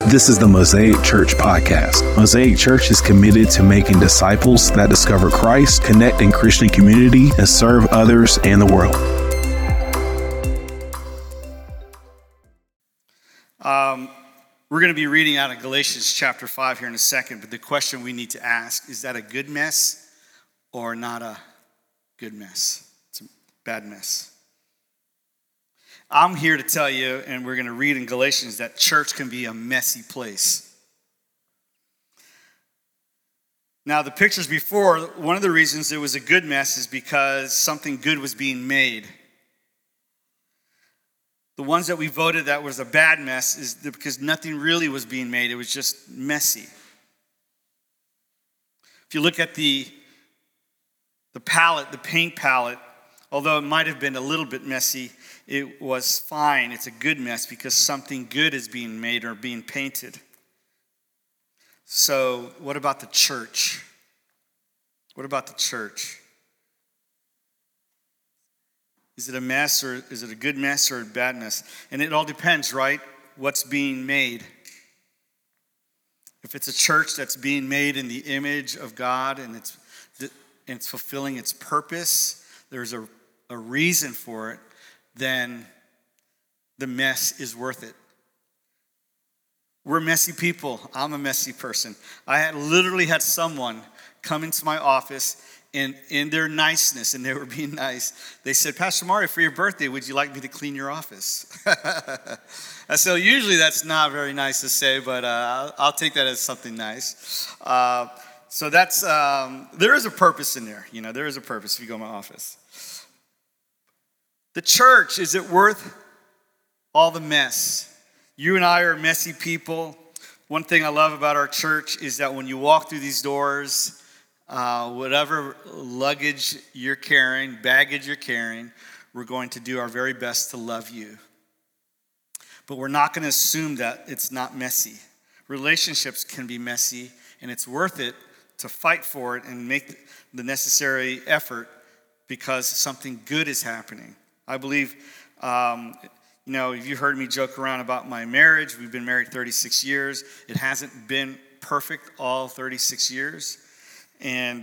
This is the Mosaic Church podcast. Mosaic Church is committed to making disciples that discover Christ, connect in Christian community, and serve others and the world. We're going to be reading out of Galatians chapter 5 here in a second, but the question we need to ask, is that a good mess or not a good mess? It's a bad mess. I'm here to tell you, and we're going to read in Galatians, that church can be a messy place. Now, the pictures before, one of the reasons it was a good mess is because something good was being made. The ones that we voted that was a bad mess is because nothing really was being made. It was just messy. If you look at the palette, the paint palette, although it might have been a little bit messy, it was fine. It's a good mess because something good is being made or being painted. So what about the church? What about the church? Is it a mess, or is it a good mess or a bad mess? And it all depends, right? What's being made. If it's a church that's being made in the image of God and it's fulfilling its purpose, there's a reason for it, then the mess is worth it. We're messy people. I'm a messy person. I literally had someone come into my office, and in their niceness, and they were being nice, they said, "Pastor Mario, for your birthday, would you like me to clean your office?" So usually that's not very nice to say, but I'll take that as something nice. So that's, there is a purpose in there. You know, there is a purpose if you go to my office. The church, is it worth all the mess? You and I are messy people. One thing I love about our church is that when you walk through these doors, whatever luggage you're carrying, baggage you're carrying, we're going to do our very best to love you. But we're not going to assume that it's not messy. Relationships can be messy, and it's worth it to fight for it and make the necessary effort because something good is happening. I believe, you've heard me joke around about my marriage. We've been married 36 years. It hasn't been perfect all 36 years. And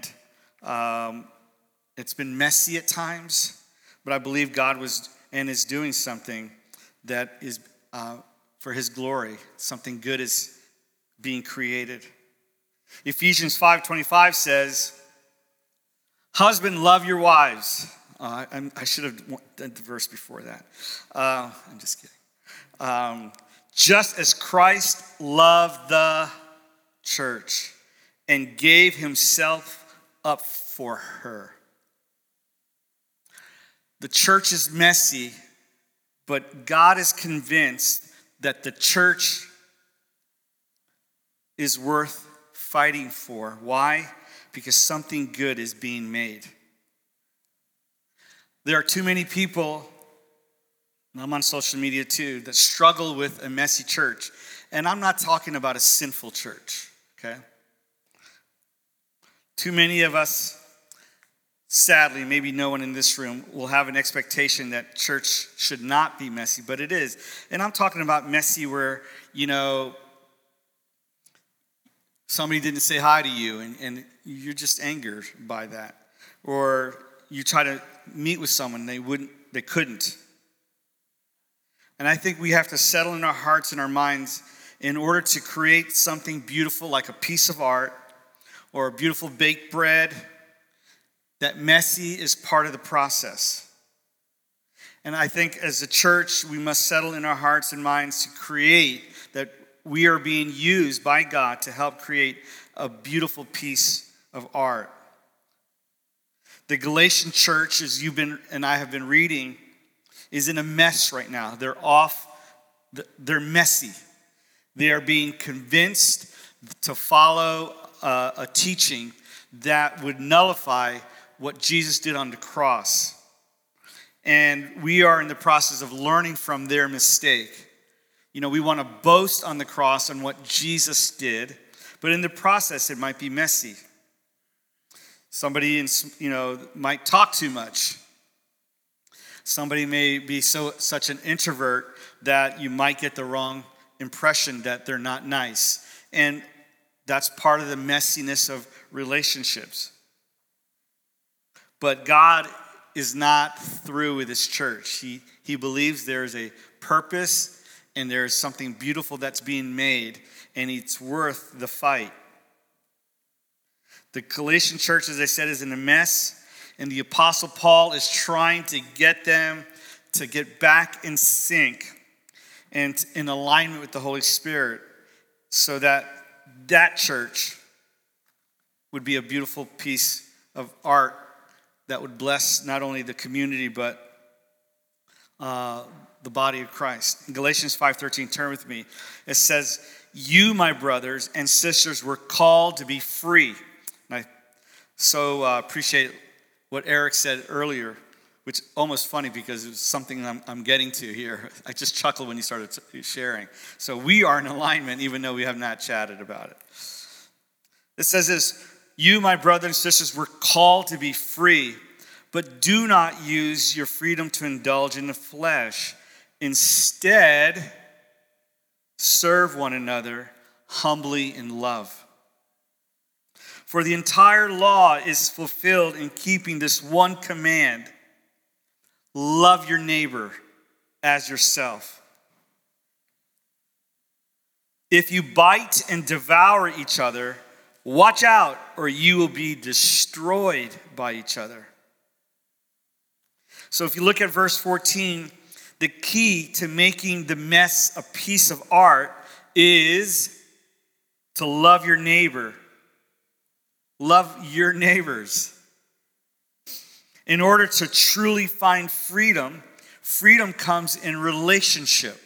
it's been messy at times, but I believe God is doing something that is for His glory. Something good is being created. Ephesians 5:25 says, "Husband, love your wives." I should have done the verse before that. I'm just kidding. Just as Christ loved the church and gave Himself up for her. The church is messy, but God is convinced that the church is worth fighting for. Why? Because something good is being made. There are too many people, and I'm on social media too, that struggle with a messy church. And I'm not talking about a sinful church, okay? Too many of us, sadly, maybe no one in this room, will have an expectation that church should not be messy, but it is. And I'm talking about messy where, somebody didn't say hi to you and you're just angered by that. Or you try to meet with someone, they couldn't. And I think we have to settle in our hearts and our minds in order to create something beautiful like a piece of art or a beautiful baked bread, that messy is part of the process. And I think as a church, we must settle in our hearts and minds to create that we are being used by God to help create a beautiful piece of art. The Galatian church, as you've been and I have been reading, is in a mess right now. They're messy. They are being convinced to follow a teaching that would nullify what Jesus did on the cross. And we are in the process of learning from their mistake. We want to boast on the cross on what Jesus did, but in the process, it might be messy. Somebody, might talk too much. Somebody may be such an introvert that you might get the wrong impression that they're not nice. And that's part of the messiness of relationships. But God is not through with his church. He believes there is a purpose and there is something beautiful that's being made, and it's worth the fight. The Galatian church, as I said, is in a mess, and the Apostle Paul is trying to get them to get back in sync and in alignment with the Holy Spirit so that that church would be a beautiful piece of art that would bless not only the community but the body of Christ. In Galatians 5:13, turn with me. It says, "You, my brothers and sisters, were called to be free." And I so appreciate what Eric said earlier, which is almost funny because it's something I'm getting to here. I just chuckled when you started sharing. So we are in alignment even though we have not chatted about it. It says this, "You, my brothers and sisters, were called to be free, but do not use your freedom to indulge in the flesh. Instead, serve one another humbly in love. For the entire law is fulfilled in keeping this one command: love your neighbor as yourself. If you bite and devour each other, watch out, or you will be destroyed by each other." So if you look at verse 14, the key to making the mess a piece of art is to love your neighbor. Love your neighbors. In order to truly find freedom, freedom comes in relationship.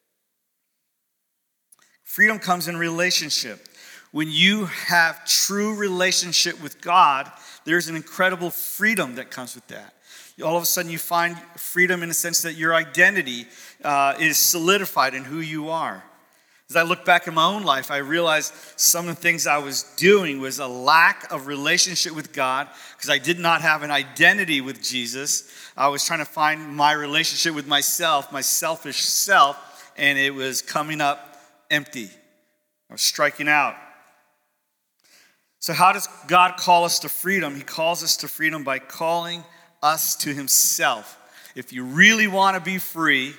Freedom comes in relationship. When you have true relationship with God, there's an incredible freedom that comes with that. All of a sudden you find freedom in the sense that your identity is solidified in who you are. As I look back in my own life, I realized some of the things I was doing was a lack of relationship with God because I did not have an identity with Jesus. I was trying to find my relationship with myself, my selfish self, and it was coming up empty. I was striking out. So how does God call us to freedom? He calls us to freedom by calling us to himself. If you really want to be free,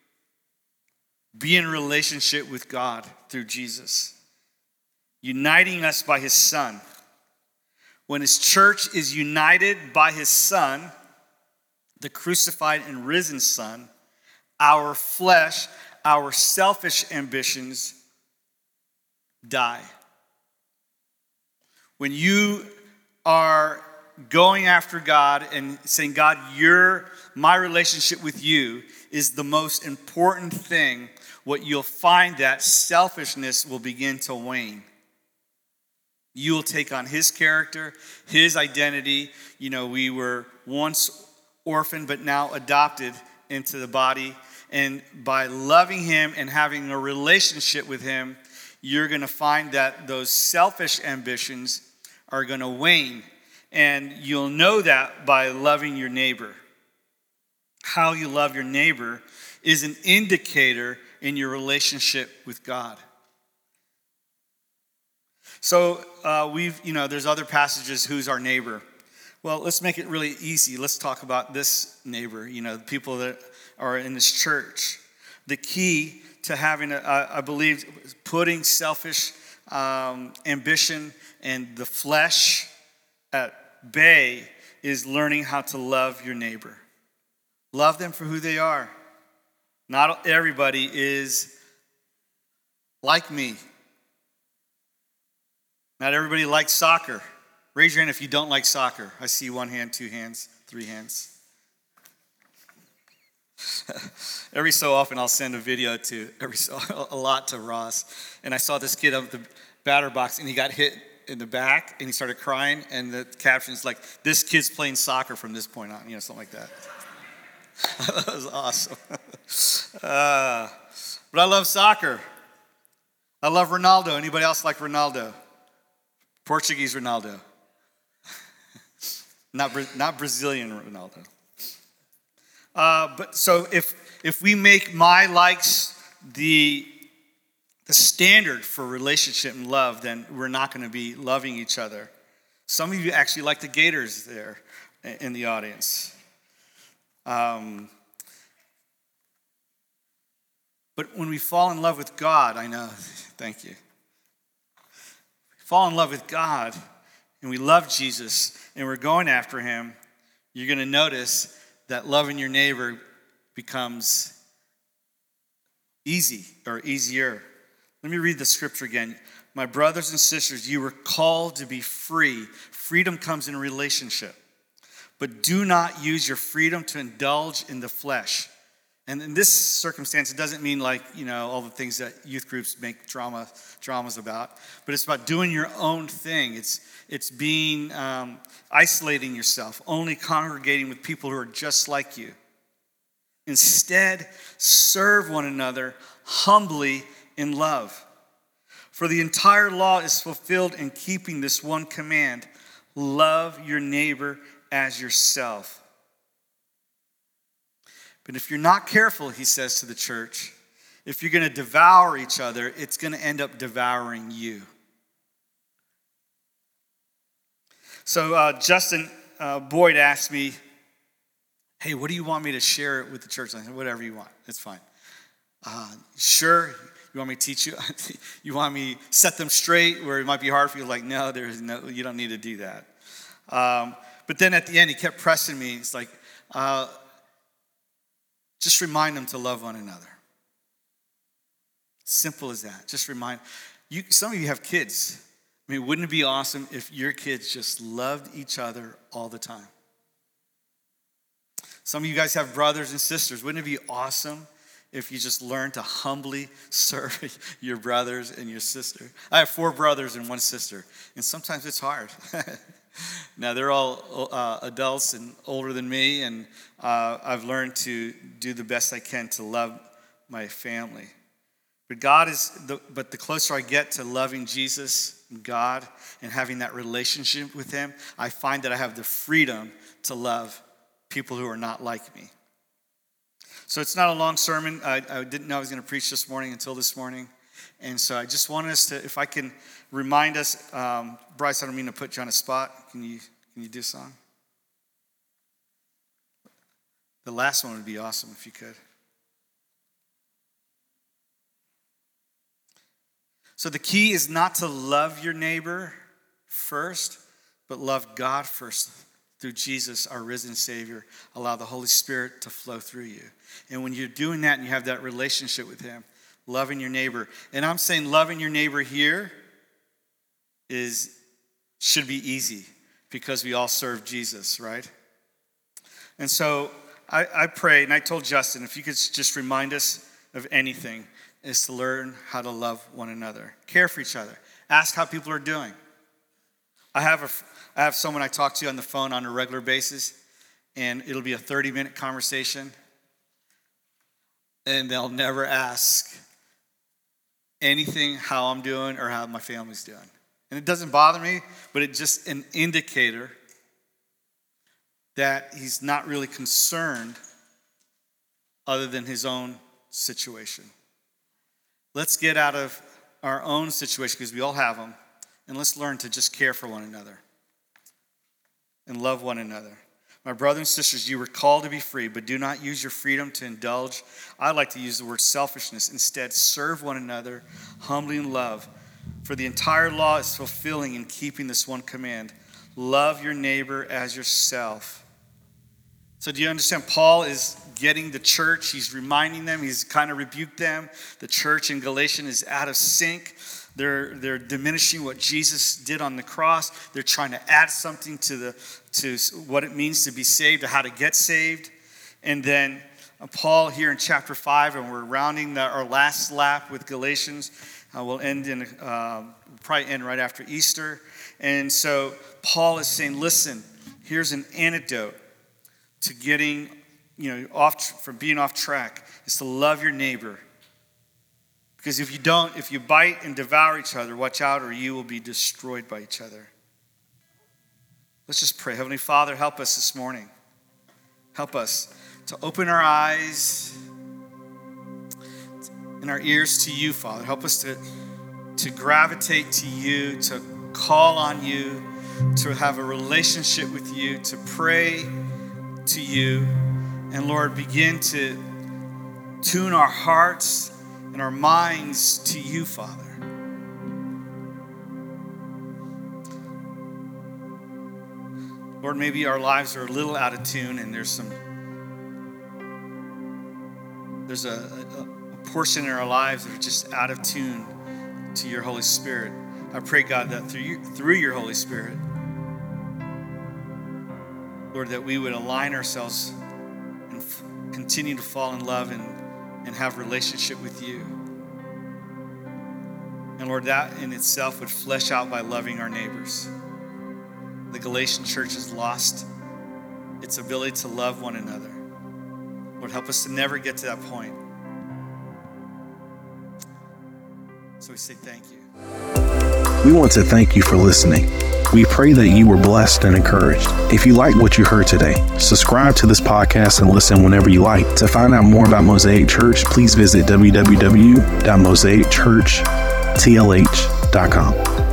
be in relationship with God through Jesus, uniting us by his Son. When his church is united by his Son, the crucified and risen Son, our flesh, our selfish ambitions die. When you are going after God and saying, "God, my relationship with you is the most important thing," what you'll find that selfishness will begin to wane. You will take on his character, his identity. You know, we were once orphaned, but now adopted into the body. And by loving him and having a relationship with him, you're going to find that those selfish ambitions are going to wane. And you'll know that by loving your neighbor. How you love your neighbor is an indicator in your relationship with God. So there's other passages, who's our neighbor? Well, let's make it really easy. Let's talk about this neighbor, the people that are in this church. The key to having, I believe, putting selfish ambition and the flesh at bay is learning how to love your neighbor. Love them for who they are. Not everybody is like me. Not everybody likes soccer. Raise your hand if you don't like soccer. I see 1 hand, 2 hands, 3 hands. Every so often I'll send a video a lot to Ross. And I saw this kid up the batter box and he got hit in the back and he started crying, and the caption's like, "This kid's playing soccer from this point on," something like that. That was awesome. But I love soccer. I love Ronaldo. Anybody else like Ronaldo? Portuguese Ronaldo. Not Brazilian Ronaldo. But so if we make my likes the the standard for relationship and love, then we're not going to be loving each other. Some of you actually like the Gators there in the audience. But when we fall in love with God, I know, thank you. Fall in love with God and we love Jesus and we're going after him, you're going to notice that loving your neighbor becomes easy or easier. Let me read the scripture again. My brothers and sisters, you were called to be free. Freedom comes in a relationship. But do not use your freedom to indulge in the flesh. And in this circumstance, it doesn't mean like, all the things that youth groups make dramas about. But it's about doing your own thing. It's being, isolating yourself, only congregating with people who are just like you. Instead, serve one another humbly in love. For the entire law is fulfilled in keeping this one command: love your neighbor as yourself. But if you're not careful, he says to the church, if you're going to devour each other, it's going to end up devouring you. So Justin Boyd asked me, hey, what do you want me to share with the church? I said, whatever you want. It's fine. Sure. You want me to teach you? You want me to set them straight where it might be hard for you? Like, no, you don't need to do that. But then at the end, he kept pressing me. It's like, just remind them to love one another. Simple as that. Just remind. Some of you have kids. I mean, wouldn't it be awesome if your kids just loved each other all the time? Some of you guys have brothers and sisters. Wouldn't it be awesome if you just learn to humbly serve your brothers and your sister? I have 4 brothers and 1 sister, and sometimes it's hard. Now, they're all adults and older than me, and I've learned to do the best I can to love my family. But the closer I get to loving Jesus and God and having that relationship with him, I find that I have the freedom to love people who are not like me. So it's not a long sermon. I didn't know I was going to preach this morning until this morning. And so I just wanted us to, if I can remind us, Bryce, I don't mean to put you on a spot. Can you do a song? The last one would be awesome if you could. So the key is not to love your neighbor first, but love God first. Through Jesus, our risen Savior, allow the Holy Spirit to flow through you. And when you're doing that and you have that relationship with him, loving your neighbor. And I'm saying loving your neighbor here should be easy because we all serve Jesus, right? And so I prayed, and I told Justin, if you could just remind us of anything, is to learn how to love one another. Care for each other. Ask how people are doing. I have someone I talk to on the phone on a regular basis, and it'll be a 30-minute conversation, and they'll never ask anything how I'm doing or how my family's doing. And it doesn't bother me, but it's just an indicator that he's not really concerned other than his own situation. Let's get out of our own situation, because we all have them, and let's learn to just care for one another and love one another. My brothers and sisters, you were called to be free, but do not use your freedom to indulge. I like to use the word selfishness. Instead, serve one another humbly in love. For the entire law is fulfilling in keeping this one command: love your neighbor as yourself. So do you understand? Paul is getting the church. He's reminding them. He's kind of rebuked them. The church in Galatians is out of sync. They're diminishing what Jesus did on the cross. They're trying to add something to what it means to be saved, to how to get saved. And then Paul here in chapter 5, and we're rounding our last lap with Galatians. We'll probably end right after Easter. And so Paul is saying, listen, here's an antidote to getting, from being off track, is to love your neighbor. Because if you bite and devour each other, watch out, or you will be destroyed by each other. Let's just pray. Heavenly Father, help us this morning. Help us to open our eyes and and our ears to you, Father. Help us to gravitate to you, to call on you, to have a relationship with you, to pray to you. And Lord, begin to tune our hearts and our minds to you, Father. Lord, maybe our lives are a little out of tune and there's a portion in our lives that are just out of tune to your Holy Spirit. I pray, God, that through your Holy Spirit, Lord, that we would align ourselves and continue to fall in love and have relationship with you. And Lord, that in itself would flesh out by loving our neighbors. The Galatian church has lost its ability to love one another. Lord, help us to never get to that point. So we say thank you. We want to thank you for listening. We pray that you were blessed and encouraged. If you like what you heard today, subscribe to this podcast and listen whenever you like. To find out more about Mosaic Church, please visit www.mosaicchurchtlh.com.